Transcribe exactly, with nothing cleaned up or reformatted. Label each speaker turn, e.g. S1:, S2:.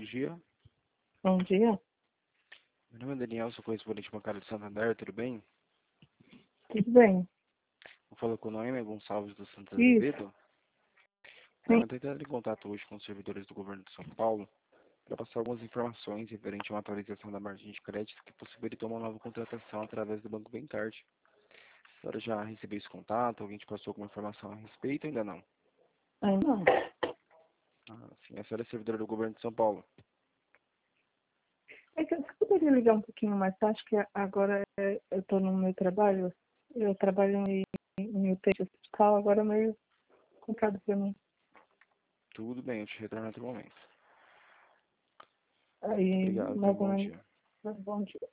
S1: dia.
S2: Bom dia,
S1: Meu nome é Daniel, sou correspondente bancário de Santander, tudo bem?
S2: tudo bem?
S1: Eu falo com o Noemi Gonçalves do Santos
S2: Isso,
S1: Azevedo.
S2: sim.
S1: Noemi, eu estou entrando em contato hoje com os servidores do governo de São Paulo para passar algumas informações referente a uma atualização da margem de crédito que possibilitou uma nova contratação através do Banco Bancard. A senhora já recebeu esse contato? Alguém te passou alguma informação a respeito? Ainda não.
S2: Ainda não.
S1: Ah, sim, a senhora é servidora do governo de São Paulo.
S2: É que você poderia ligar um pouquinho mais tarde, que agora é- eu estou no meu trabalho. Eu trabalho em, em U T I hospital, agora é meio complicado para mim.
S1: Tudo bem, eu te retorno em outro momento.
S2: Aí,
S1: Obrigado, tenha um
S2: mais ou
S1: bom
S2: menos,
S1: dia.
S2: bom dia.